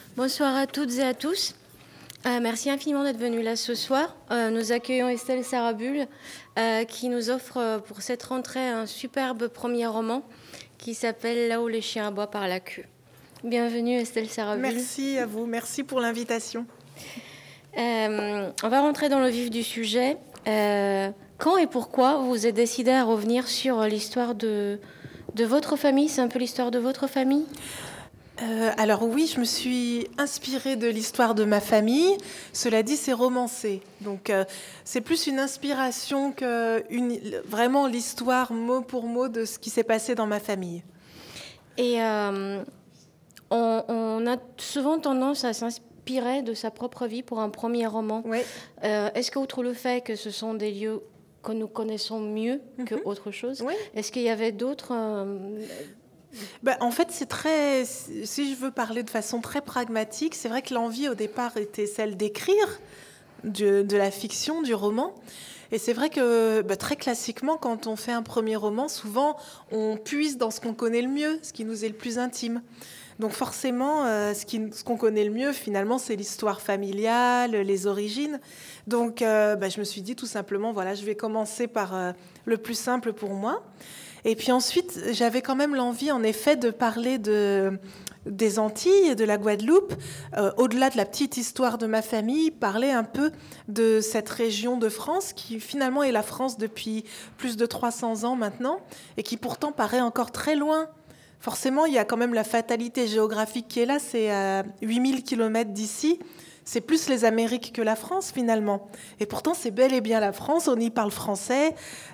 Bonsoir à toutes et à tous. Merci infiniment d'être venus là ce soir. Nous accueillons Estelle Sarabul qui nous offre pour cette rentrée un superbe premier roman qui s'appelle Là où les chiens aboient par la queue. Bienvenue Estelle Sarabul. Merci à vous, merci pour l'invitation. On va rentrer dans le vif du sujet. Quand et pourquoi vous êtes décidé à revenir sur l'histoire de votre famille? C'est un peu l'histoire de votre famille? Alors oui, je me suis inspirée de l'histoire de ma famille. Cela dit, c'est romancé. Donc c'est plus une inspiration que vraiment l'histoire mot pour mot de ce qui s'est passé dans ma famille. Et on a souvent tendance à s'inspirer de sa propre vie pour un premier roman. Oui. Est-ce qu'outre le fait que ce sont des lieux que nous connaissons mieux que autre chose, est-ce qu'il y avait d'autres... En fait, c'est très. Si je veux parler de façon très pragmatique, c'est vrai que l'envie au départ était celle d'écrire de la fiction, du roman. Et c'est vrai que très classiquement, quand on fait un premier roman, souvent on puise dans ce qu'on connaît le mieux, ce qui nous est le plus intime. Donc forcément, ce qu'on connaît le mieux, finalement, c'est l'histoire familiale, les origines. Donc je me suis dit tout simplement, voilà, je vais commencer par le plus simple pour moi. Et puis ensuite, j'avais quand même l'envie, en effet, de parler des Antilles et de la Guadeloupe, au-delà de la petite histoire de ma famille, parler un peu de cette région de France qui finalement est la France depuis plus de 300 ans maintenant et qui pourtant paraît encore très loin. Forcément, il y a quand même la fatalité géographique qui est là, c'est à 8000 km d'ici. C'est plus les Amériques que la France, finalement. Et pourtant, c'est bel et bien la France. On y parle français.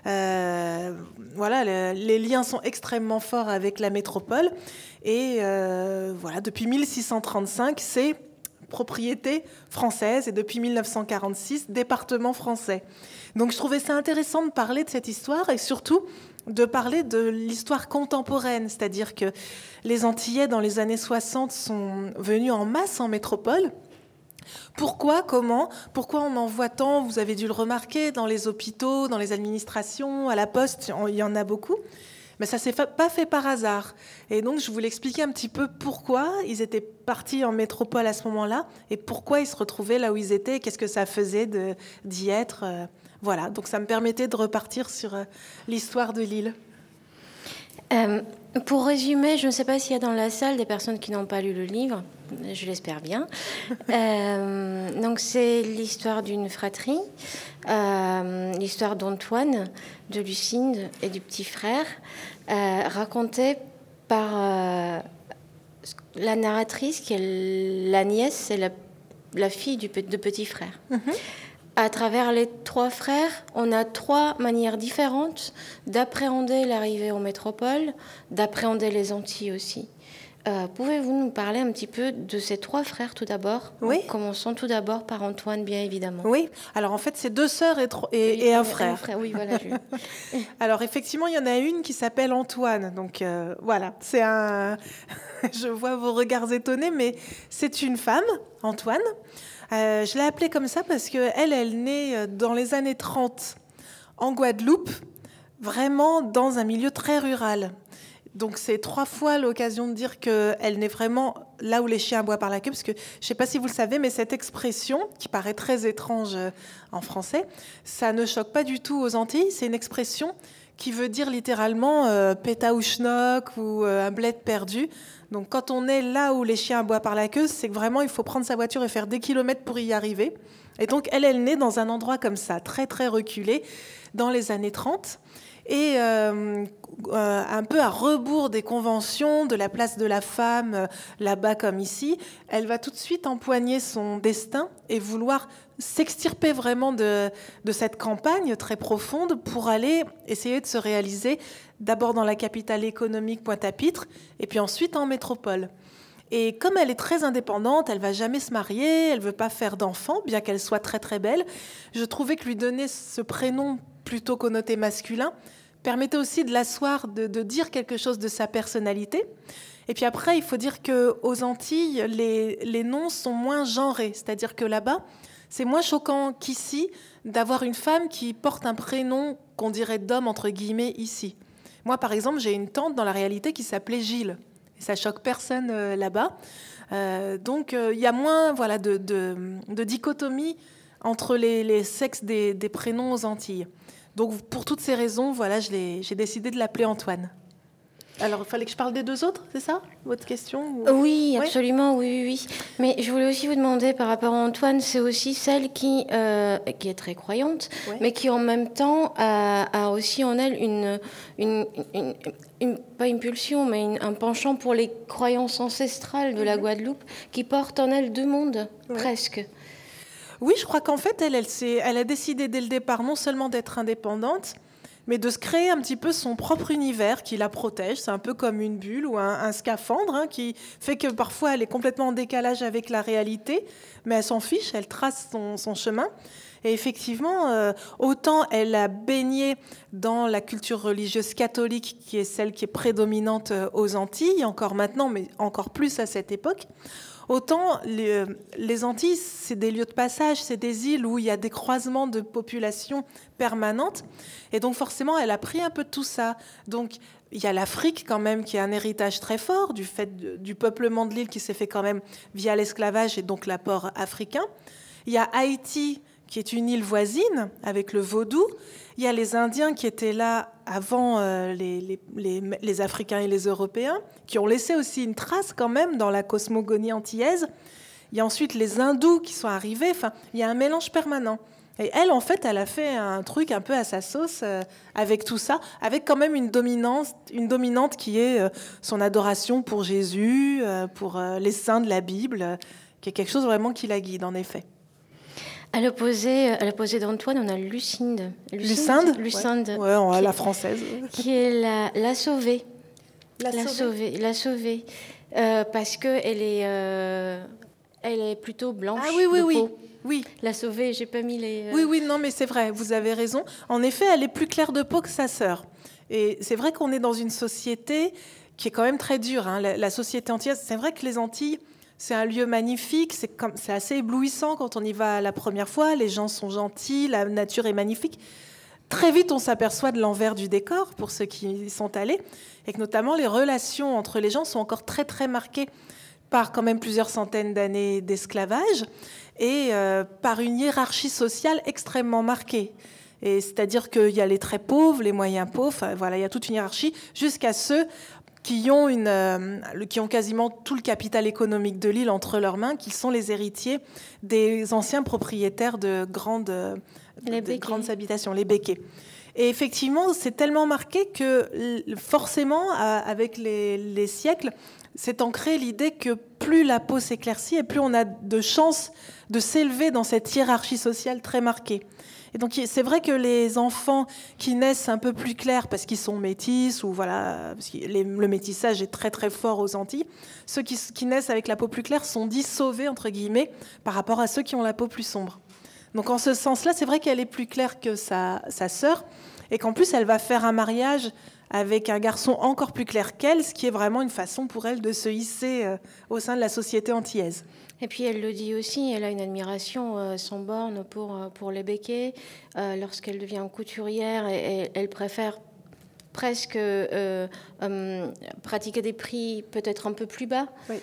Les liens sont extrêmement forts avec la métropole. Et depuis 1635, c'est propriété française. Et depuis 1946, département français. Donc, je trouvais ça intéressant de parler de cette histoire et surtout de parler de l'histoire contemporaine. C'est-à-dire que les Antillais, dans les années 60, sont venus en masse en métropole. Pourquoi, comment, pourquoi on en voit tant? Vous avez dû le remarquer dans les hôpitaux, dans les administrations, à la poste, il y en a beaucoup. Mais ça ne s'est pas fait par hasard. Et donc, je voulais expliquer un petit peu pourquoi ils étaient partis en métropole à ce moment-là et pourquoi ils se retrouvaient là où ils étaient et qu'est-ce que ça faisait d'y être. Voilà, donc ça me permettait de repartir sur l'histoire de l'île. Pour résumer, je ne sais pas s'il y a dans la salle des personnes qui n'ont pas lu le livre, je l'espère bien. Donc c'est l'histoire d'une fratrie, l'histoire d'Antoine, de Lucinde et du petit frère, racontée par la narratrice qui est la nièce et la fille de petit frère. À travers les trois frères, on a trois manières différentes d'appréhender l'arrivée aux métropoles, d'appréhender les Antilles aussi. Pouvez-vous nous parler un petit peu de ces trois frères tout d'abord? Oui. Commençons tout d'abord par Antoine, bien évidemment. Oui, alors en fait, c'est deux sœurs et un frère. Un frère, oui, voilà. Alors effectivement, il y en a une qui s'appelle Antoine. Donc voilà, c'est un... Je vois vos regards étonnés, mais c'est une femme, Antoine. Je l'ai appelée comme ça parce qu'elle est née dans les années 30 en Guadeloupe, vraiment dans un milieu très rural. Donc c'est 3 fois l'occasion de dire qu'elle naît vraiment là où les chiens aboient par la queue, parce que je ne sais pas si vous le savez, mais cette expression, qui paraît très étrange en français, ça ne choque pas du tout aux Antilles. C'est une expression qui veut dire littéralement pétaouchnock ou un bled perdu. Donc quand on est là où les chiens aboient par la queue, c'est que vraiment il faut prendre sa voiture et faire des kilomètres pour y arriver. Et donc elle est née dans un endroit comme ça, très très reculé, dans les années 30. Et un peu à rebours des conventions, de la place de la femme, là-bas comme ici, elle va tout de suite empoigner son destin et vouloir s'extirper vraiment de cette campagne très profonde pour aller essayer de se réaliser d'abord dans la capitale économique Pointe-à-Pitre et puis ensuite en métropole. Et comme elle est très indépendante, elle ne va jamais se marier, elle ne veut pas faire d'enfants, bien qu'elle soit très très belle, je trouvais que lui donner ce prénom plutôt connoté masculin permettait aussi de l'asseoir, de dire quelque chose de sa personnalité. Et puis après, il faut dire qu'aux Antilles, les noms sont moins genrés. C'est-à-dire que là-bas, c'est moins choquant qu'ici d'avoir une femme qui porte un prénom qu'on dirait d'homme, entre guillemets, ici. Moi, par exemple, j'ai une tante dans la réalité qui s'appelait Gilles. Et ça choque personne là-bas. Donc, il y a moins de dichotomie entre les sexes des prénoms aux Antilles. Donc, pour toutes ces raisons, j'ai décidé de l'appeler Antoine. Alors, il fallait que je parle des deux autres, c'est ça, votre question Oui, absolument, oui. Mais je voulais aussi vous demander, par rapport à Antoine, c'est aussi celle qui est très croyante, mais qui en même temps a aussi en elle pas une pulsion, mais un penchant pour les croyances ancestrales de la Guadeloupe, qui porte en elle deux mondes, presque. Oui, je crois qu'en fait, elle a décidé dès le départ non seulement d'être indépendante, mais de se créer un petit peu son propre univers qui la protège. C'est un peu comme une bulle ou un scaphandre qui fait que parfois elle est complètement en décalage avec la réalité, mais elle s'en fiche, elle trace son chemin. Et effectivement, autant elle a baigné dans la culture religieuse catholique, qui est celle qui est prédominante aux Antilles, encore maintenant, mais encore plus à cette époque, autant les Antilles, c'est des lieux de passage, c'est des îles où il y a des croisements de populations permanentes. Et donc forcément, elle a pris un peu de tout ça. Donc il y a l'Afrique quand même qui a un héritage très fort du fait du peuplement de l'île qui s'est fait quand même via l'esclavage et donc l'apport africain. Il y a Haïti qui est une île voisine avec le vaudou. Il y a les Indiens qui étaient là avant les Africains et les Européens, qui ont laissé aussi une trace quand même dans la cosmogonie antillaise. Il y a ensuite les Hindous qui sont arrivés. Enfin, il y a un mélange permanent. Et elle, en fait, elle a fait un truc un peu à sa sauce avec tout ça, avec quand même une dominante qui est son adoration pour Jésus, pour les saints de la Bible, qui est quelque chose vraiment qui la guide, en effet. À l'opposé d'Antoine, on a Lucinde. Lucinde, ouais, on a la française. Qui est la sauvée. La sauvée. Parce qu'elle est plutôt blanche. Ah oui. Oui. La sauvée, j'ai pas mis les... Oui, non, mais c'est vrai, vous avez raison. En effet, elle est plus claire de peau que sa sœur. Et c'est vrai qu'on est dans une société qui est quand même très dure. Hein. La société antillaise, c'est vrai que les Antilles, c'est un lieu magnifique, c'est assez éblouissant quand on y va la première fois. Les gens sont gentils, la nature est magnifique. Très vite, on s'aperçoit de l'envers du décor, pour ceux qui y sont allés, et que notamment les relations entre les gens sont encore très, très marquées par quand même plusieurs centaines d'années d'esclavage et par une hiérarchie sociale extrêmement marquée. Et c'est-à-dire qu'il y a les très pauvres, les moyens pauvres, il y a toute une hiérarchie, jusqu'à ceux qui ont quasiment tout le capital économique de l'île entre leurs mains, qui sont les héritiers des anciens propriétaires de grandes habitations, les béquets. Et effectivement, c'est tellement marqué que forcément, avec les siècles, s'est ancrée l'idée que plus la peau s'éclaircit et plus on a de chances de s'élever dans cette hiérarchie sociale très marquée. Et donc c'est vrai que les enfants qui naissent un peu plus clairs parce qu'ils sont métis ou parce que le métissage est très très fort aux Antilles, ceux qui naissent avec la peau plus claire sont dits sauvés entre guillemets par rapport à ceux qui ont la peau plus sombre. Donc en ce sens-là, c'est vrai qu'elle est plus claire que sa sœur et qu'en plus elle va faire un mariage avec un garçon encore plus clair qu'elle, ce qui est vraiment une façon pour elle de se hisser au sein de la société antillaise. Et puis elle le dit aussi, elle a une admiration sans borne pour les béquets. Lorsqu'elle devient couturière, et elle préfère presque pratiquer des prix peut-être un peu plus bas. Oui.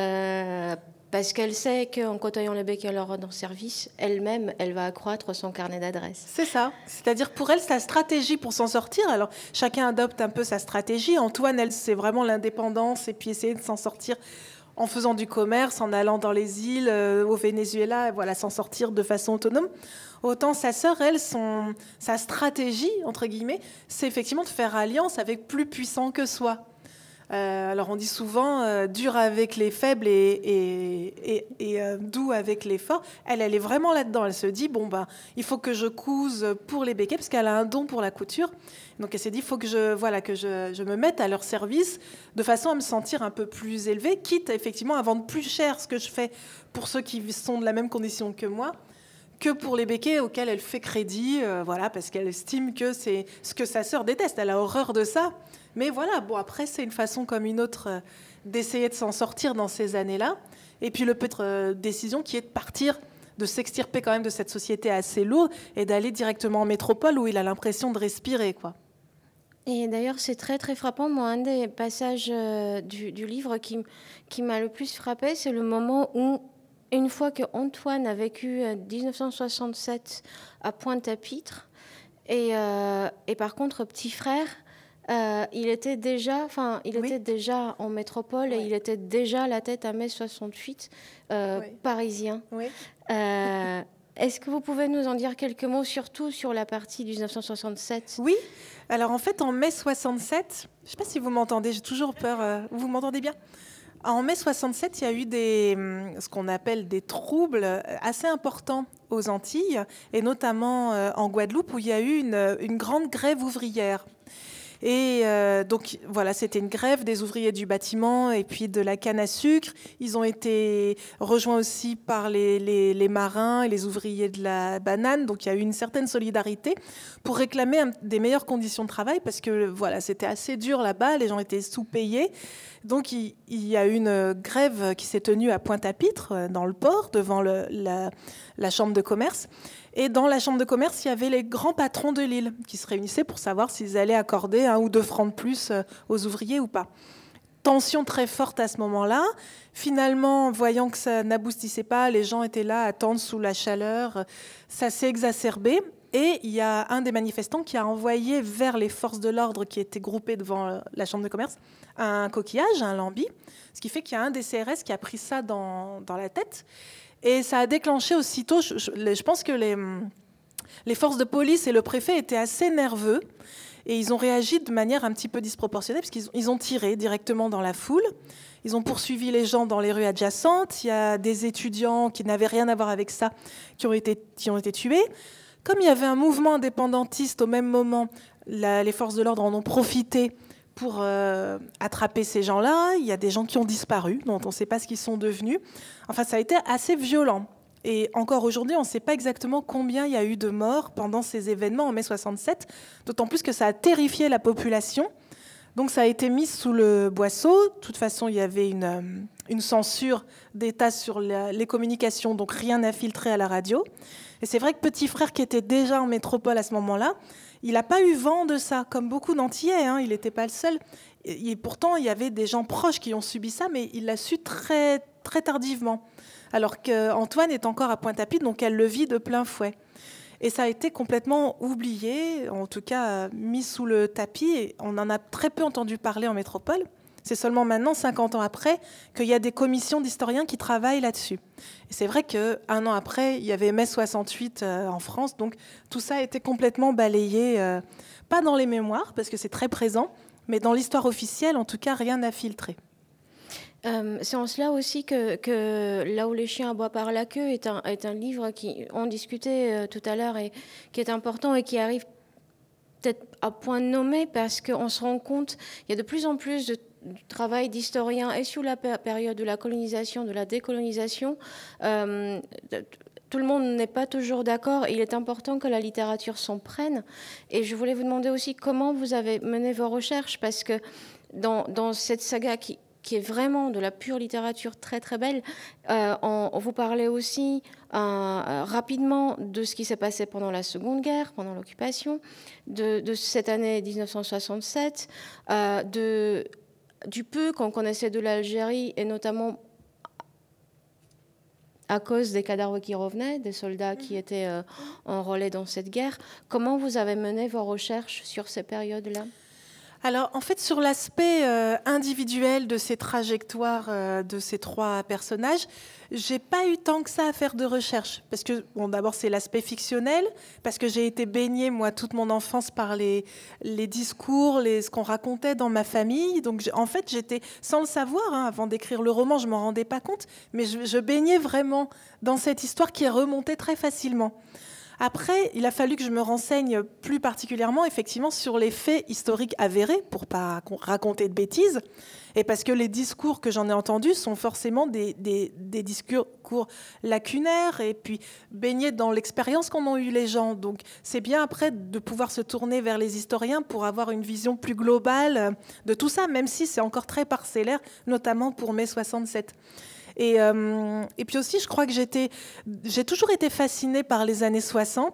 Parce qu'elle sait qu'en côtoyant les béquets leur rendant service, elle-même, elle va accroître son carnet d'adresses. C'est ça. C'est-à-dire pour elle, sa stratégie pour s'en sortir, alors chacun adopte un peu sa stratégie. Antoine, elle, c'est vraiment l'indépendance et puis essayer de s'en sortir en faisant du commerce, en allant dans les îles, au Venezuela, s'en sortir de façon autonome. Autant sa sœur, elle, sa stratégie, entre guillemets, c'est effectivement de faire alliance avec plus puissant que soi. Alors on dit souvent dur avec les faibles et doux avec les forts. Elle est vraiment là-dedans. Elle se dit il faut que je couse pour les béquets parce qu'elle a un don pour la couture. Donc elle s'est dit il faut que je me mette à leur service de façon à me sentir un peu plus élevée, quitte effectivement à vendre plus cher ce que je fais pour ceux qui sont de la même condition que moi, que pour les béquets auxquels elle fait crédit, parce qu'elle estime que c'est ce que sa sœur déteste. Elle a horreur de ça. Mais après, c'est une façon comme une autre d'essayer de s'en sortir dans ces années-là. Et puis, peut-être décision qui est de partir, de s'extirper quand même de cette société assez lourde et d'aller directement en métropole où il a l'impression de respirer, quoi. Et d'ailleurs, c'est très très frappant. Moi, un des passages du livre qui m'a le plus frappé, c'est le moment où, une fois que Antoine a vécu 1967 à Pointe-à-Pitre, et par contre, petit frère, il était déjà en métropole, et il était déjà à la tête à mai 68, parisien. Oui. Est-ce que vous pouvez nous en dire quelques mots, surtout sur la partie 1967 ? Oui. Alors en fait, en mai 67, je ne sais pas si vous m'entendez, j'ai toujours peur. Vous m'entendez bien ? En mai 67, il y a eu ce qu'on appelle des troubles assez importants aux Antilles, et notamment en Guadeloupe, où il y a eu une grande grève ouvrière. Et donc voilà, c'était une grève des ouvriers du bâtiment et puis de la canne à sucre. Ils ont été rejoints aussi par les marins et les ouvriers de la banane. Donc il y a eu une certaine solidarité pour réclamer des meilleures conditions de travail, parce que voilà, c'était assez dur là-bas, les gens étaient sous-payés. Donc il y a eu une grève qui s'est tenue à Pointe-à-Pitre, dans le port, devant la chambre de commerce. Et dans la chambre de commerce, il y avait les grands patrons de l'île qui se réunissaient pour savoir s'ils allaient accorder 1 ou 2 francs de plus aux ouvriers ou pas. Tension très forte à ce moment-là. Finalement, voyant que ça n'aboutissait pas, les gens étaient là à attendre sous la chaleur. Ça s'est exacerbé. Et il y a un des manifestants qui a envoyé vers les forces de l'ordre qui étaient groupées devant la chambre de commerce un coquillage, un lambi. Ce qui fait qu'il y a un des CRS qui a pris ça dans la tête. Et ça a déclenché aussitôt, je pense que les forces de police et le préfet étaient assez nerveux, et ils ont réagi de manière un petit peu disproportionnée, parce qu'ils ont tiré directement dans la foule. Ils ont poursuivi les gens dans les rues adjacentes. Il y a des étudiants qui n'avaient rien à voir avec ça qui ont été tués. Comme il y avait un mouvement indépendantiste au même moment, les forces de l'ordre en ont profité pour attraper ces gens-là. Il y a des gens qui ont disparu, dont on ne sait pas ce qu'ils sont devenus. Enfin, ça a été assez violent. Et encore aujourd'hui, on ne sait pas exactement combien il y a eu de morts pendant ces événements en mai 67, d'autant plus que ça a terrifié la population. Donc ça a été mis sous le boisseau. De toute façon, il y avait une censure d'État sur les communications, donc rien n'a filtré à la radio. Et c'est vrai que petit frère, qui était déjà en métropole à ce moment-là, il n'a pas eu vent de ça, comme beaucoup d'Antillais, hein, il n'était pas le seul. Et pourtant, il y avait des gens proches qui ont subi ça, mais il l'a su très, très tardivement. Alors qu'Antoine est encore à Pointe-à-Pitre, donc elle le vit de plein fouet. Et ça a été complètement oublié, en tout cas mis sous le tapis. Et on en a très peu entendu parler en métropole. C'est seulement maintenant, 50 ans après, qu'il y a des commissions d'historiens qui travaillent là-dessus. Et c'est vrai qu'un an après, il y avait mai 68 en France, donc tout ça a été complètement balayé, pas dans les mémoires, parce que c'est très présent, mais dans l'histoire officielle, en tout cas, rien n'a filtré. C'est en cela aussi que Là où les chiens aboient par la queue est un livre qui, on discutait tout à l'heure, et qui est important et qui arrive peut-être à point nommé, parce qu'on se rend compte, il y a de plus en plus de travail d'historien, et sur la période de la colonisation, de la décolonisation. Tout le monde n'est pas toujours d'accord, et il est important que la littérature s'en prenne. Et je voulais vous demander aussi comment vous avez mené vos recherches, parce que dans cette saga qui est vraiment de la pure littérature très très belle, on vous parlait aussi rapidement de ce qui s'est passé pendant la Seconde Guerre, pendant l'occupation, de cette année 1967, du peu qu'on connaissait de l'Algérie, et notamment à cause des cadavres qui revenaient, des soldats qui étaient enrôlés dans cette guerre. Comment vous avez mené vos recherches sur ces périodes-là ? Alors, en fait, sur l'aspect individuel de ces trajectoires de ces 3 personnages, j'ai pas eu tant que ça à faire de recherche. Parce que, bon, d'abord, c'est l'aspect fictionnel, parce que j'ai été baignée, moi, toute mon enfance par les discours, ce qu'on racontait dans ma famille. Donc, en fait, j'étais, sans le savoir, hein, avant d'écrire le roman, je m'en rendais pas compte, mais je baignais vraiment dans cette histoire qui est remontée très facilement. Après, il a fallu que je me renseigne plus particulièrement, effectivement, sur les faits historiques avérés, pour pas raconter de bêtises, et parce que les discours que j'en ai entendus sont forcément des discours lacunaires, et puis baignés dans l'expérience qu'en ont eu les gens. Donc, c'est bien après de pouvoir se tourner vers les historiens pour avoir une vision plus globale de tout ça, même si c'est encore très parcellaire, notamment pour mai 67. Et puis aussi, je crois que j'ai toujours été fascinée par les années 60.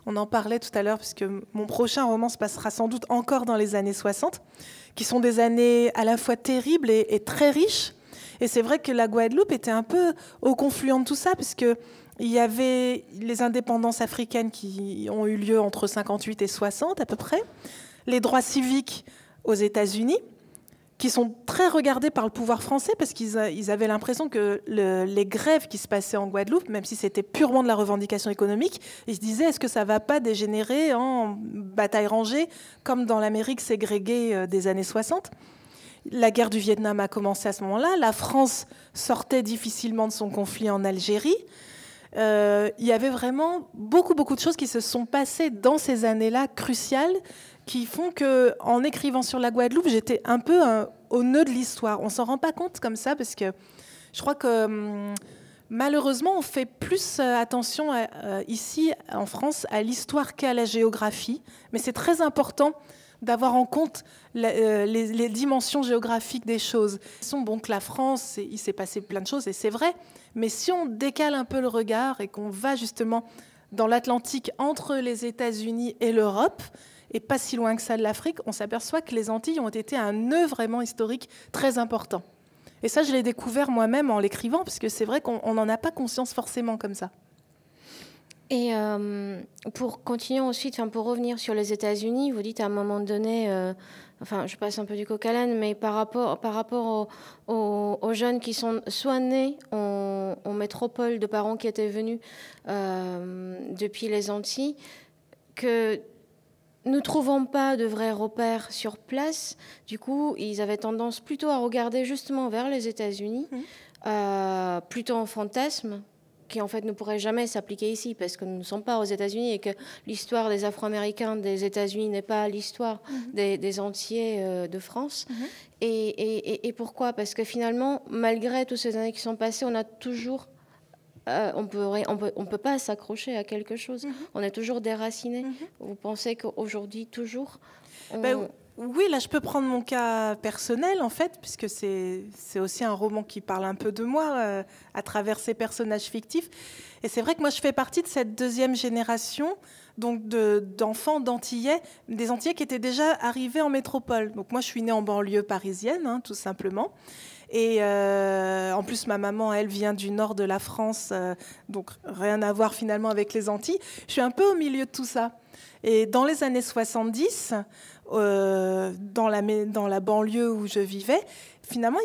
On en parlait tout à l'heure, puisque mon prochain roman se passera sans doute encore dans les années 60, qui sont des années à la fois terribles et très riches. Et c'est vrai que la Guadeloupe était un peu au confluent de tout ça, puisque il y avait les indépendances africaines qui ont eu lieu entre 58 et 60 à peu près, les droits civiques aux États-Unis, qui sont très regardés par le pouvoir français parce qu'ils avaient l'impression que les grèves qui se passaient en Guadeloupe, même si c'était purement de la revendication économique, ils se disaient est-ce que ça ne va pas dégénérer en bataille rangée comme dans l'Amérique ségrégée des années 60 ? La guerre du Vietnam a commencé à ce moment-là. La France sortait difficilement de son conflit en Algérie. Il y avait vraiment beaucoup de choses qui se sont passées dans ces années-là cruciales qui font qu'en écrivant sur la Guadeloupe, j'étais un peu au nœud de l'histoire. On ne s'en rend pas compte comme ça parce que je crois que malheureusement, on fait plus attention ici en France à l'histoire qu'à la géographie. Mais c'est très important d'avoir en compte les dimensions géographiques des choses. Bon, que la France, il s'est passé plein de choses, et c'est vrai, mais si on décale un peu le regard et qu'on va justement dans l'Atlantique entre les États-Unis et l'Europe, et pas si loin que ça de l'Afrique, on s'aperçoit que les Antilles ont été un nœud vraiment historique très important. Et ça, je l'ai découvert moi-même en l'écrivant, parce que c'est vrai qu'on n'en a pas conscience forcément comme ça. Et pour continuer ensuite, pour revenir sur les États-Unis, vous dites à un moment donné, je passe un peu du coq à l'âne, mais par rapport aux jeunes qui sont soit nés en métropole de parents qui étaient venus depuis les Antilles, que nous ne trouvons pas de vrais repères sur place. Du coup, ils avaient tendance plutôt à regarder justement vers les États-Unis, plutôt en fantasme, qui en fait ne pourrait jamais s'appliquer ici parce que nous ne sommes pas aux États-Unis et que l'histoire des Afro-Américains des États-Unis n'est pas l'histoire des Antillais de France. Et pourquoi ? Parce que finalement, malgré toutes ces années qui sont passées, on a toujours... on peut pas s'accrocher à quelque chose. On est toujours déraciné. Vous pensez qu'aujourd'hui, toujours... Oui, là, je peux prendre mon cas personnel, en fait, puisque c'est aussi un roman qui parle un peu de moi à travers ces personnages fictifs. Et c'est vrai que moi, je fais partie de cette deuxième génération donc d'enfants d'Antillais, des Antillais qui étaient déjà arrivés en métropole. Donc moi, je suis née en banlieue parisienne, tout simplement. Et en plus, ma maman, elle vient du nord de la France, donc rien à voir finalement avec les Antilles. Je suis un peu au milieu de tout ça. Et dans les années 70, dans la banlieue où je vivais, finalement,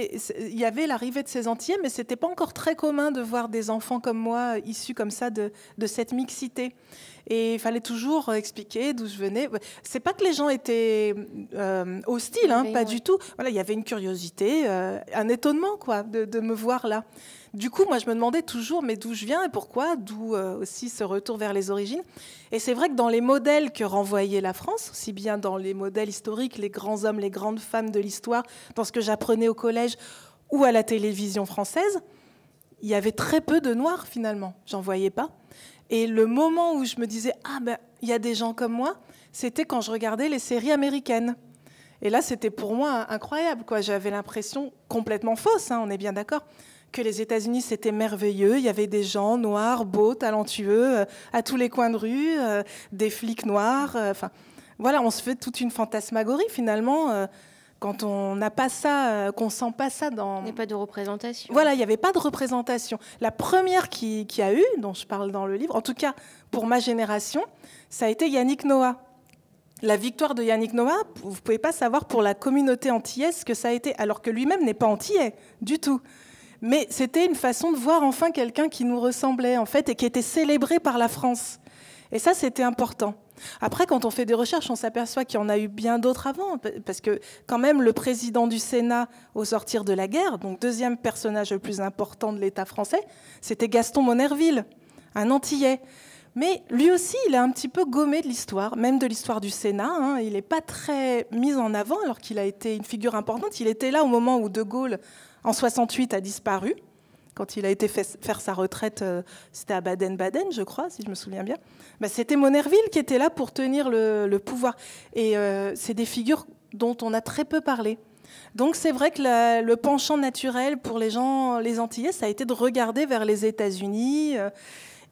il y avait l'arrivée de ces Antillais, mais ce n'était pas encore très commun de voir des enfants comme moi issus comme ça de cette mixité. Et il fallait toujours expliquer d'où je venais. C'est pas que les gens étaient hostiles, pas du tout. Voilà, il y avait une curiosité, un étonnement quoi, de me voir là. Du coup, moi, je me demandais toujours, mais d'où je viens et pourquoi, d'où aussi ce retour vers les origines. Et c'est vrai que dans les modèles que renvoyait la France, aussi bien dans les modèles historiques, les grands hommes, les grandes femmes de l'histoire, dans ce que j'apprenais au collège ou à la télévision française, il y avait très peu de noirs finalement. J'en voyais pas. Et le moment où je me disais il y a des gens comme moi, c'était quand je regardais les séries américaines. Et là, c'était pour moi incroyable, quoi. J'avais l'impression complètement fausse, on est bien d'accord, que les États-Unis, c'était merveilleux. Il y avait des gens noirs, beaux, talentueux, à tous les coins de rue, des flics noirs. Voilà, on se fait toute une fantasmagorie, finalement, quand on n'a pas ça, qu'on sent pas ça dans... Il n'y a pas de représentation. Voilà, il n'y avait pas de représentation. La première qui a eu, dont je parle dans le livre, en tout cas pour ma génération, ça a été Yannick Noah. La victoire de Yannick Noah, vous ne pouvez pas savoir pour la communauté antillaise ce que ça a été, alors que lui-même n'est pas antillais du tout. Mais c'était une façon de voir enfin quelqu'un qui nous ressemblait, en fait, et qui était célébré par la France. Et ça, c'était important. Après, quand on fait des recherches, on s'aperçoit qu'il y en a eu bien d'autres avant, parce que quand même, le président du Sénat au sortir de la guerre, donc deuxième personnage le plus important de l'État français, c'était Gaston Monnerville, un Antillais. Mais lui aussi, il a un petit peu gommé de l'histoire, même de l'histoire du Sénat. Il n'est pas très mis en avant, alors qu'il a été une figure importante. Il était là au moment où De Gaulle, en 68, a disparu. Quand il a été faire sa retraite, c'était à Baden-Baden, je crois, si je me souviens bien. C'était Monnerville qui était là pour tenir le pouvoir. Et c'est des figures dont on a très peu parlé. Donc c'est vrai que le penchant naturel pour les gens, les Antillais, ça a été de regarder vers les États-Unis.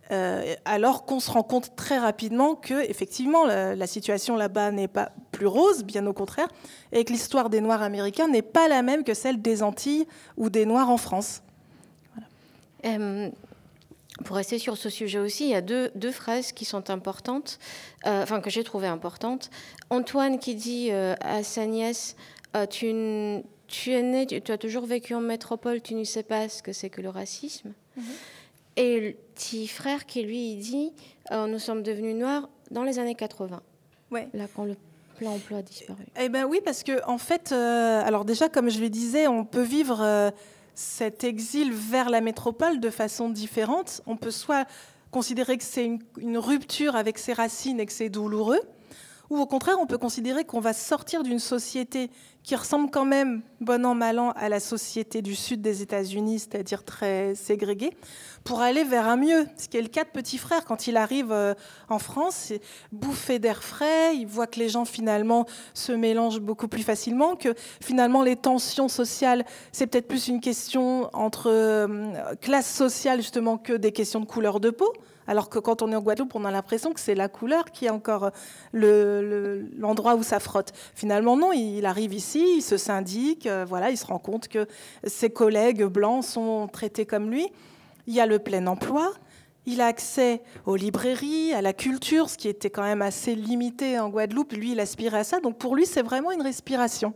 alors qu'on se rend compte très rapidement que, effectivement, la situation là-bas n'est pas plus rose, bien au contraire, et que l'histoire des Noirs américains n'est pas la même que celle des Antilles ou des Noirs en France. Voilà. Pour rester sur ce sujet aussi, il y a deux phrases qui sont importantes, que j'ai trouvées importantes. Antoine qui dit à sa nièce tu as toujours vécu en métropole, tu ne sais pas ce que c'est que le racisme. Mm-hmm. Et le petit frère qui lui dit nous sommes devenus noirs dans les années 80. Ouais. Là, quand le plein emploi a disparu. Eh bien oui, parce que en fait, alors déjà, comme je le disais, on peut vivre cet exil vers la métropole de façon différente. On peut soit considérer que c'est une rupture avec ses racines et que c'est douloureux, ou au contraire, on peut considérer qu'on va sortir d'une société qui ressemble quand même, bon an, mal an, à la société du sud des États-Unis, c'est-à-dire très ségrégée, pour aller vers un mieux. Ce qui est le cas de Petit Frère. Quand il arrive en France, bouffé d'air frais, il voit que les gens, finalement, se mélangent beaucoup plus facilement, que finalement, les tensions sociales, c'est peut-être plus une question entre classes sociales, justement, que des questions de couleur de peau. Alors que quand on est en Guadeloupe, on a l'impression que c'est la couleur qui est encore l'endroit où ça frotte. Finalement, non, il arrive ici, il se syndique, il se rend compte que ses collègues blancs sont traités comme lui. Il y a le plein emploi, il a accès aux librairies, à la culture, ce qui était quand même assez limité en Guadeloupe. Lui, il aspirait à ça, donc pour lui, c'est vraiment une respiration.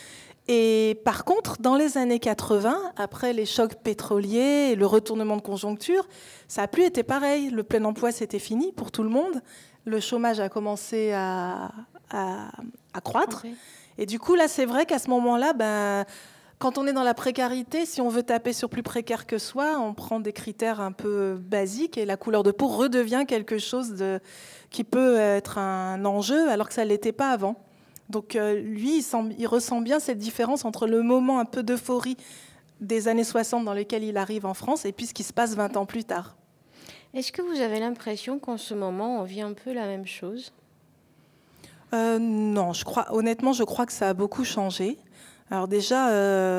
Et par contre, dans les années 80, après les chocs pétroliers et le retournement de conjoncture, ça n'a plus été pareil. Le plein emploi, c'était fini pour tout le monde. Le chômage a commencé à croître. Okay. Et du coup, là, c'est vrai qu'à ce moment-là, quand on est dans la précarité, si on veut taper sur plus précaire que soi, on prend des critères un peu basiques et la couleur de peau redevient quelque chose qui peut être un enjeu alors que ça ne l'était pas avant. Donc lui, il ressent bien cette différence entre le moment un peu d'euphorie des années 60 dans lequel il arrive en France et puis ce qui se passe 20 ans plus tard. Est-ce que vous avez l'impression qu'en ce moment, on vit un peu la même chose ? Non, honnêtement, je crois que ça a beaucoup changé. Alors déjà,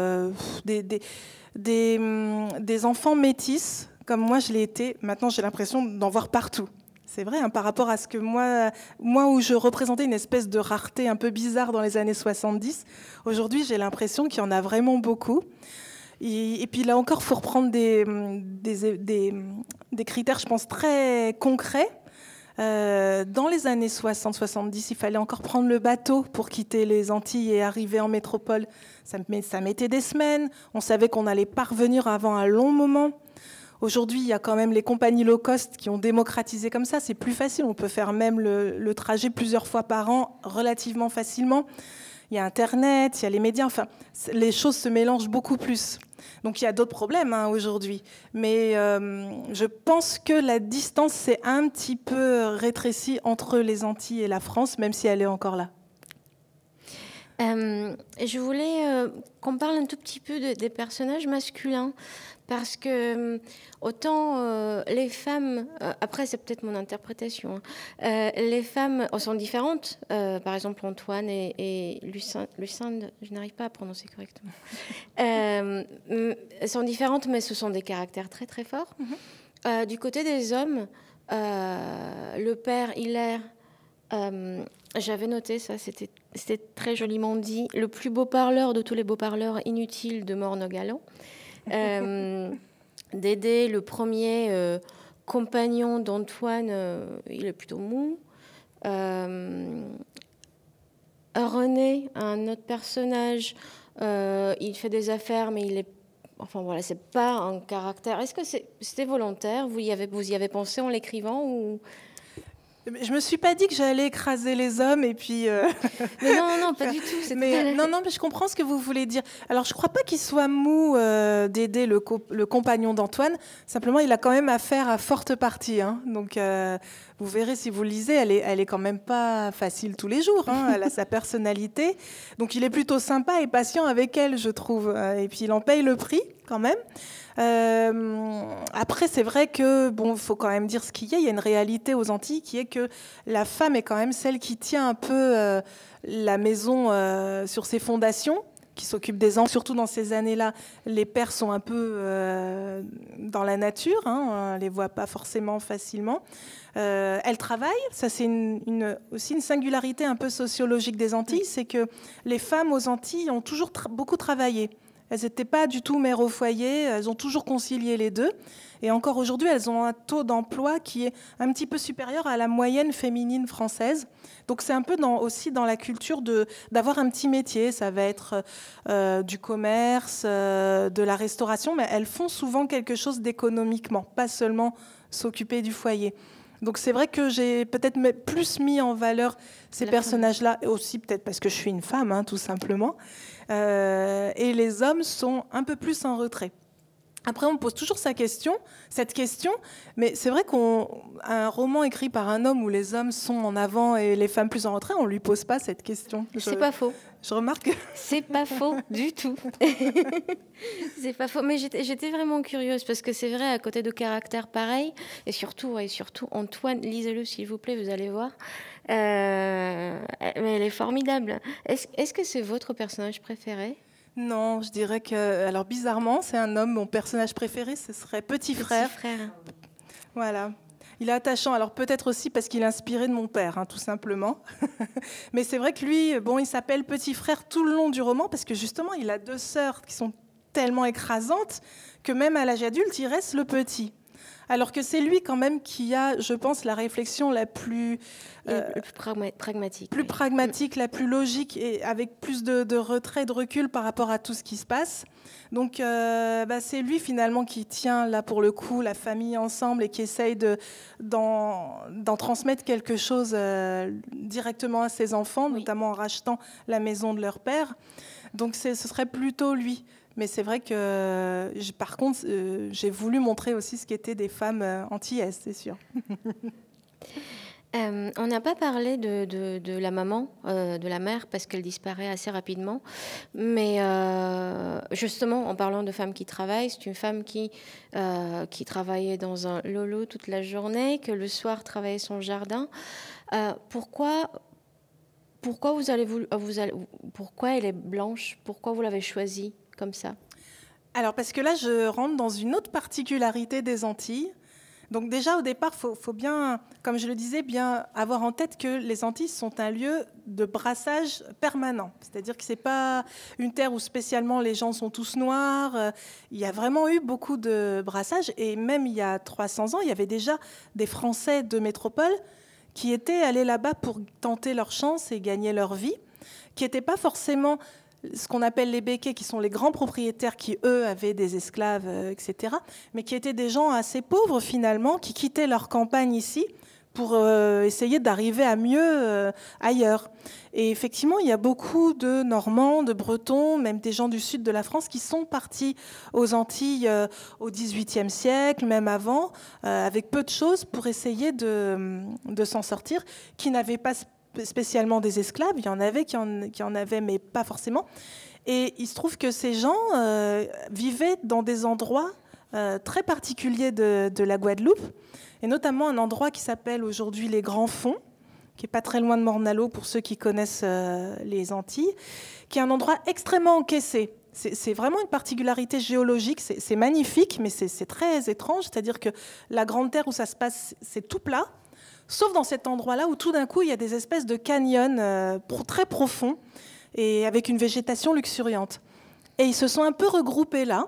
des enfants métis, comme moi je l'ai été, maintenant j'ai l'impression d'en voir partout. C'est vrai, par rapport à ce que moi où je représentais une espèce de rareté un peu bizarre dans les années 70, aujourd'hui j'ai l'impression qu'il y en a vraiment beaucoup. Et puis là encore, il faut reprendre des critères, je pense, très concrets. Dans les années 60-70, il fallait encore prendre le bateau pour quitter les Antilles et arriver en métropole. Ça mettait des semaines, on savait qu'on allait pas revenir avant un long moment. Aujourd'hui, il y a quand même les compagnies low cost qui ont démocratisé comme ça. C'est plus facile. On peut faire même le trajet plusieurs fois par an relativement facilement. Il y a Internet, il y a les médias. Enfin, les choses se mélangent beaucoup plus. Donc, il y a d'autres problèmes aujourd'hui. Mais je pense que la distance s'est un petit peu rétrécie entre les Antilles et la France, même si elle est encore là. Je voulais qu'on parle un tout petit peu des personnages masculins. Parce que autant les femmes, après c'est peut-être mon interprétation, les femmes sont différentes. Par exemple Antoine et Lucinde, je n'arrive pas à prononcer correctement. Sont différentes, mais ce sont des caractères très très forts. Mm-hmm. Du côté des hommes, le père Hilaire, j'avais noté ça, c'était très joliment dit, le plus beau parleur de tous les beaux parleurs inutiles de Morne-Galant. Dédé, le premier compagnon d'Antoine, il est plutôt mou. René, un autre personnage, il fait des affaires, mais il est... Enfin voilà, c'est pas un caractère... Est-ce que c'était volontaire ? Vous y avez pensé en l'écrivant ou... Je me suis pas dit que j'allais écraser les hommes et puis. Mais non, pas du tout. Mais je comprends ce que vous voulez dire. Alors, je crois pas qu'il soit mou, Dédé, le compagnon d'Antoine. Simplement, il a quand même affaire à forte partie. Hein. Donc, vous verrez si vous le lisez, elle est quand même pas facile tous les jours. Hein. Elle a sa personnalité. Donc, il est plutôt sympa et patient avec elle, je trouve. Et puis, il en paye le prix quand même. Après, c'est vrai que faut quand même dire ce qu'il y a. Il y a une réalité aux Antilles qui est que la femme est quand même celle qui tient un peu la maison sur ses fondations, qui s'occupent des enfants. Surtout dans ces années-là, les pères sont un peu dans la nature, on ne les voit pas forcément facilement. Elles travaillent, ça c'est aussi une singularité un peu sociologique des Antilles, c'est que les femmes aux Antilles ont toujours beaucoup travaillé. Elles n'étaient pas du tout mères au foyer, elles ont toujours concilié les deux. Et encore aujourd'hui, elles ont un taux d'emploi qui est un petit peu supérieur à la moyenne féminine française. Donc c'est un peu aussi dans la culture d'avoir un petit métier. Ça va être du commerce, de la restauration, mais elles font souvent quelque chose d'économiquement, pas seulement s'occuper du foyer. Donc c'est vrai que j'ai peut-être plus mis en valeur ces personnages-là, et aussi peut-être parce que je suis une femme, tout simplement. Et les hommes sont un peu plus en retrait. Après, on me pose toujours cette question, mais c'est vrai qu'un roman écrit par un homme où les hommes sont en avant et les femmes plus en retrait, on ne lui pose pas cette question. C'est pas faux. Je remarque. C'est pas faux du tout. C'est pas faux. Mais j'étais vraiment curieuse parce que c'est vrai, à côté de caractères pareils, et surtout Antoine, lisez-le s'il vous plaît, vous allez voir. Mais elle est formidable. Est-ce que c'est votre personnage préféré ? Non, je dirais que... Alors, bizarrement, c'est un homme. Mon personnage préféré, ce serait Petit Frère. Voilà. Il est attachant. Alors, peut-être aussi parce qu'il est inspiré de mon père, tout simplement. Mais c'est vrai que lui, il s'appelle Petit Frère tout le long du roman parce que, justement, il a 2 sœurs qui sont tellement écrasantes que même à l'âge adulte, il reste le petit. Alors que c'est lui quand même qui a, je pense, la réflexion la plus pragmatique. Plus pragmatique, la plus logique et avec plus de retrait, de recul par rapport à tout ce qui se passe. Donc c'est lui finalement qui tient là pour le coup la famille ensemble et qui essaye d'en transmettre quelque chose directement à ses enfants, notamment en rachetant la maison de leur père. Donc ce serait plutôt lui. Mais c'est vrai que, par contre, j'ai voulu montrer aussi ce qu'étaient des femmes antillaises, c'est sûr. On n'a pas parlé de la maman, de la mère, parce qu'elle disparaît assez rapidement. Mais justement, en parlant de femmes qui travaillent, c'est une femme qui travaillait dans un lolo toute la journée, que le soir travaillait son jardin. Pourquoi elle est blanche ? Pourquoi vous l'avez choisie comme ça ? Alors, parce que là, je rentre dans une autre particularité des Antilles. Donc déjà, au départ, faut bien, comme je le disais, bien avoir en tête que les Antilles sont un lieu de brassage permanent. C'est-à-dire que ce n'est pas une terre où spécialement les gens sont tous noirs. Il y a vraiment eu beaucoup de brassage. Et même il y a 300 ans, il y avait déjà des Français de métropole qui étaient allés là-bas pour tenter leur chance et gagner leur vie, qui n'étaient pas forcément ce qu'on appelle les béquets, qui sont les grands propriétaires qui, eux, avaient des esclaves, etc., mais qui étaient des gens assez pauvres, finalement, qui quittaient leur campagne ici pour essayer d'arriver à mieux ailleurs. Et effectivement, il y a beaucoup de Normands, de Bretons, même des gens du sud de la France qui sont partis aux Antilles au XVIIIe siècle, même avant, avec peu de choses pour essayer de s'en sortir, qui n'avaient pas spécialement des esclaves, il y en avait qui en avaient, mais pas forcément. Et il se trouve que ces gens vivaient dans des endroits très particuliers de la Guadeloupe, et notamment un endroit qui s'appelle aujourd'hui les Grands Fonds, qui n'est pas très loin de Morne-à-l'Eau pour ceux qui connaissent les Antilles, qui est un endroit extrêmement encaissé. C'est vraiment une particularité géologique, c'est magnifique, mais c'est très étrange, c'est-à-dire que la Grande Terre où ça se passe, c'est tout plat, sauf dans cet endroit-là où tout d'un coup, il y a des espèces de canyons très profonds et avec une végétation luxuriante. Et ils se sont un peu regroupés là,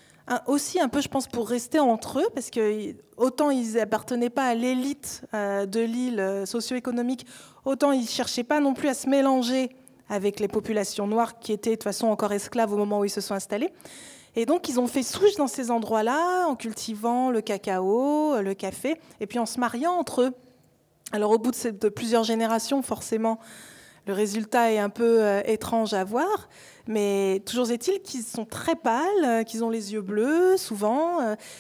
aussi un peu, je pense, pour rester entre eux, parce que autant ils n'appartenaient pas à l'élite de l'île socio-économique, autant ils ne cherchaient pas non plus à se mélanger avec les populations noires qui étaient de toute façon encore esclaves au moment où ils se sont installés. Et donc, ils ont fait souche dans ces endroits-là, en cultivant le cacao, le café, et puis en se mariant entre eux. Alors, au bout de plusieurs générations, forcément, le résultat est un peu étrange à voir, mais toujours est-il qu'ils sont très pâles, qu'ils ont les yeux bleus, souvent,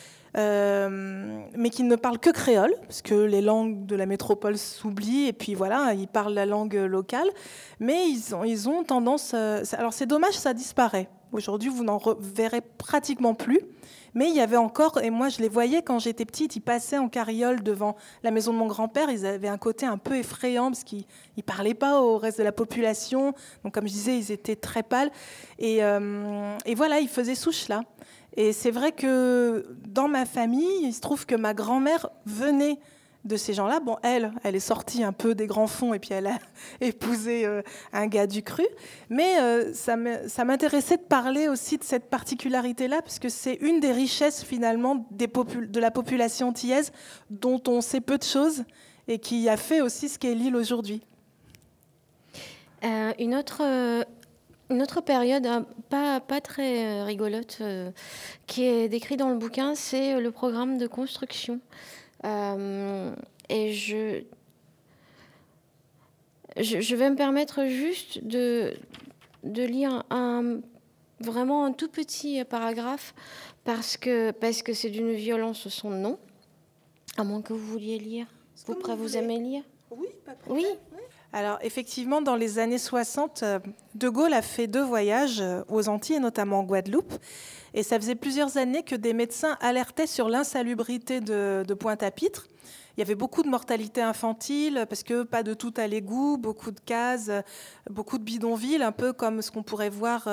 mais qu'ils ne parlent que créole, parce que les langues de la métropole s'oublient, et puis voilà, ils parlent la langue locale, mais ils ont tendance... alors, c'est dommage, ça disparaît. Aujourd'hui, vous n'en verrez pratiquement plus, Mais il y avait encore, et moi je les voyais quand j'étais petite, ils passaient en carriole devant la maison de mon grand-père. Ils avaient un côté un peu effrayant parce qu'ils ne parlaient pas au reste de la population. Donc comme je disais, ils étaient très pâles. Et voilà, ils faisaient souche là. Et c'est vrai que dans ma famille, il se trouve que ma grand-mère venait de ces gens-là. Bon, elle est sortie un peu des grands fonds et puis elle a épousé un gars du cru. Mais ça m'intéressait de parler aussi de cette particularité-là, parce que c'est une des richesses finalement de la population antillaise dont on sait peu de choses et qui a fait aussi ce qu'est l'île aujourd'hui. Une autre période pas très rigolote qui est décrite dans le bouquin, c'est le programme de construction. Et je vais me permettre juste de lire vraiment un tout petit paragraphe parce que c'est d'une violence sans nom. À moins que vous vouliez lire. Vous aimez lire ? Oui, pas de problème. Oui. Alors, effectivement, dans les années 60, De Gaulle a fait 2 voyages aux Antilles, et notamment en Guadeloupe. Et ça faisait plusieurs années que des médecins alertaient sur l'insalubrité de Pointe-à-Pitre. Il y avait beaucoup de mortalité infantile, parce que pas de tout à l'égout, beaucoup de cases, beaucoup de bidonvilles, un peu comme ce qu'on pouvait voir,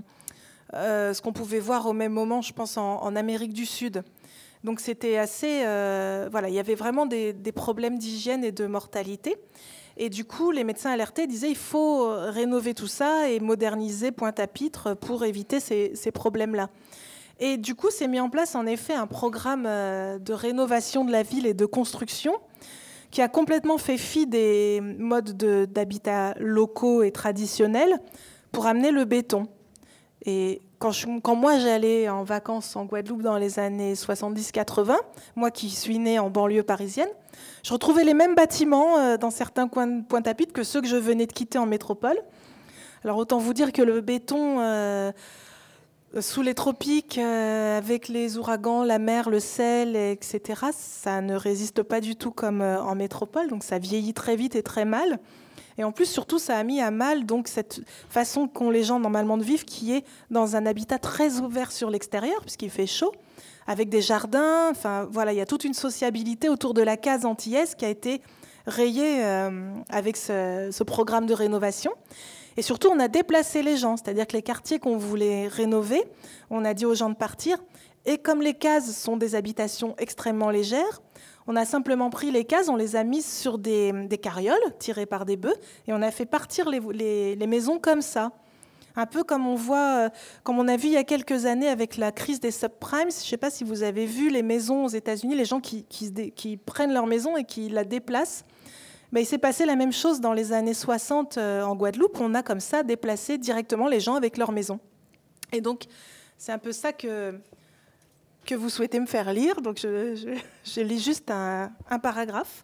ce qu'on pouvait voir au même moment, je pense, en Amérique du Sud. Donc c'était assez... voilà, il y avait vraiment des problèmes d'hygiène et de mortalité. Et du coup, les médecins alertés disaient il faut rénover tout ça et moderniser Pointe-à-Pitre pour éviter ces problèmes-là. Et du coup, s'est mis en place en effet un programme de rénovation de la ville et de construction qui a complètement fait fi des modes d'habitat locaux et traditionnels pour amener le béton. Et quand moi j'allais en vacances en Guadeloupe dans les années 70-80, moi qui suis née en banlieue parisienne, je retrouvais les mêmes bâtiments dans certains coins de Pointe-à-Pitre que ceux que je venais de quitter en métropole. Alors autant vous dire que le béton sous les tropiques, avec les ouragans, la mer, le sel, etc., ça ne résiste pas du tout comme en métropole, donc ça vieillit très vite et très mal. Et en plus, surtout, ça a mis à mal donc, cette façon qu'ont les gens normalement de vivre, qui est dans un habitat très ouvert sur l'extérieur, puisqu'il fait chaud, avec des jardins. Enfin, voilà, il y a toute une sociabilité autour de la case antillaise qui a été rayée avec ce programme de rénovation. Et surtout, on a déplacé les gens, c'est-à-dire que les quartiers qu'on voulait rénover, on a dit aux gens de partir. Et comme les cases sont des habitations extrêmement légères, on a simplement pris les cases, on les a mises sur des carrioles tirées par des bœufs, et on a fait partir les maisons comme ça. Un peu comme on voit, comme on a vu il y a quelques années avec la crise des subprimes. Je ne sais pas si vous avez vu les maisons aux États-Unis, les gens qui prennent leur maison et qui la déplacent. Ben, il s'est passé la même chose dans les années 60 en Guadeloupe. On a comme ça déplacé directement les gens avec leur maison. Et donc, c'est un peu ça que vous souhaitez me faire lire. Donc, je lis juste un paragraphe.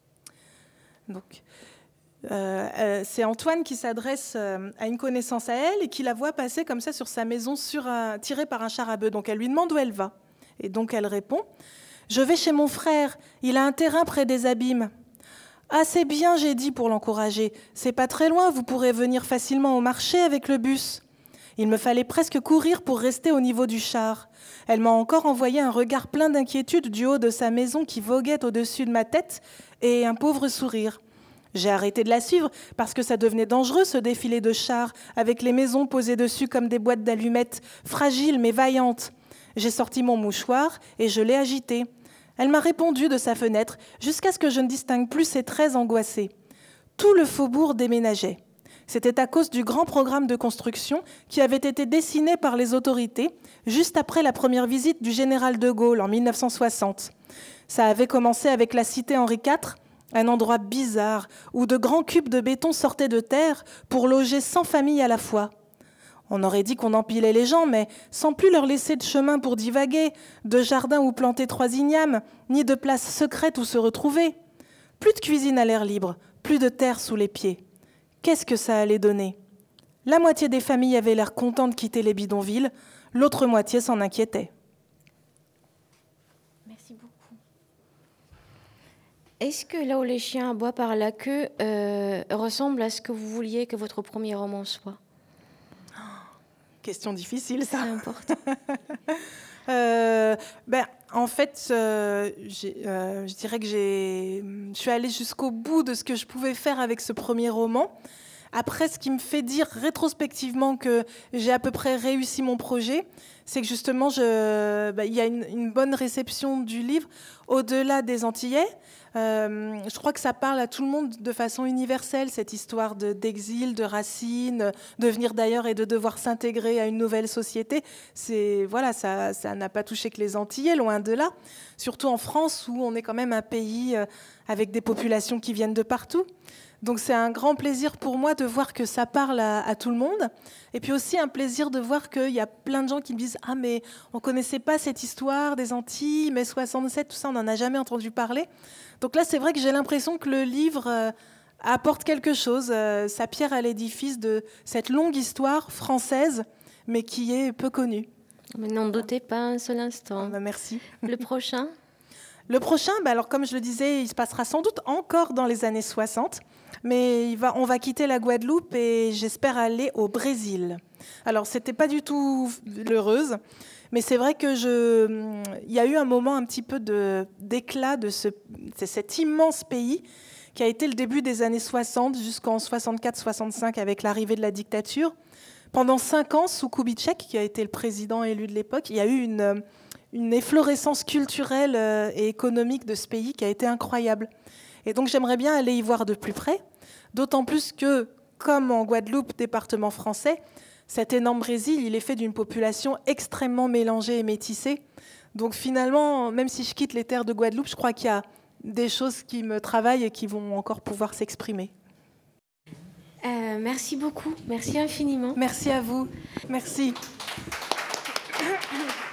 Donc, c'est Antoine qui s'adresse à une connaissance à elle et qui la voit passer comme ça sur sa maison tirée par un char à bœufs. Donc, elle lui demande où elle va. Et donc, elle répond « Je vais chez mon frère. Il a un terrain près des abîmes. » « Ah, c'est bien, j'ai dit pour l'encourager. C'est pas très loin, vous pourrez venir facilement au marché avec le bus. » Il me fallait presque courir pour rester au niveau du char. Elle m'a encore envoyé un regard plein d'inquiétude du haut de sa maison qui voguait au-dessus de ma tête et un pauvre sourire. J'ai arrêté de la suivre parce que ça devenait dangereux ce défilé de chars avec les maisons posées dessus comme des boîtes d'allumettes, fragiles mais vaillantes. J'ai sorti mon mouchoir et je l'ai agité. Elle m'a répondu de sa fenêtre, jusqu'à ce que je ne distingue plus ses traits angoissés. Tout le faubourg déménageait. C'était à cause du grand programme de construction qui avait été dessiné par les autorités juste après la première visite du général de Gaulle en 1960. Ça avait commencé avec la cité Henri IV, un endroit bizarre où de grands cubes de béton sortaient de terre pour loger 100 familles à la fois. On aurait dit qu'on empilait les gens, mais sans plus leur laisser de chemin pour divaguer, de jardin où planter 3 ignames, ni de place secrète où se retrouver. Plus de cuisine à l'air libre, plus de terre sous les pieds. Qu'est-ce que ça allait donner ? La moitié des familles avaient l'air contentes de quitter les bidonvilles, l'autre moitié s'en inquiétait. Merci beaucoup. Est-ce que Là où les chiens aboient par la queue ressemble à ce que vous vouliez que votre premier roman soit ? Question difficile, ça. C'est important. En fait, je dirais que je suis allée jusqu'au bout de ce que je pouvais faire avec ce premier roman. Après, ce qui me fait dire rétrospectivement que j'ai à peu près réussi mon projet, c'est que justement, il y a une bonne réception du livre au-delà des Antillais. Je crois que ça parle à tout le monde de façon universelle, cette histoire d'exil, de racines, de venir d'ailleurs et de devoir s'intégrer à une nouvelle société. Ça n'a pas touché que les Antillais, loin de là. Surtout en France, où on est quand même un pays avec des populations qui viennent de partout. Donc c'est un grand plaisir pour moi de voir que ça parle à tout le monde. Et puis aussi un plaisir de voir qu'il y a plein de gens qui me disent « Ah, mais on ne connaissait pas cette histoire des Antilles, mai 67, tout ça, on n'en a jamais entendu parler. » Donc là, c'est vrai que j'ai l'impression que le livre apporte quelque chose, sa pierre à l'édifice de cette longue histoire française, mais qui est peu connue. Mais n'en doutez pas un seul instant. Merci. Le prochain ? Le prochain, alors comme je le disais, il se passera sans doute encore dans les années 60, mais on va quitter la Guadeloupe et j'espère aller au Brésil. Alors, c'était pas du tout l'heureuse, mais c'est vrai que il y a eu un moment un petit peu d'éclat de cet immense pays qui a été le début des années 60 jusqu'en 64-65 avec l'arrivée de la dictature. Pendant 5 ans, sous Kubitschek, qui a été le président élu de l'époque, il y a eu une efflorescence culturelle et économique de ce pays qui a été incroyable. Et donc j'aimerais bien aller y voir de plus près, d'autant plus que, comme en Guadeloupe, département français, cet énorme Brésil, il est fait d'une population extrêmement mélangée et métissée. Donc finalement, même si je quitte les terres de Guadeloupe, je crois qu'il y a des choses qui me travaillent et qui vont encore pouvoir s'exprimer. Merci beaucoup, merci infiniment. Merci à vous, merci.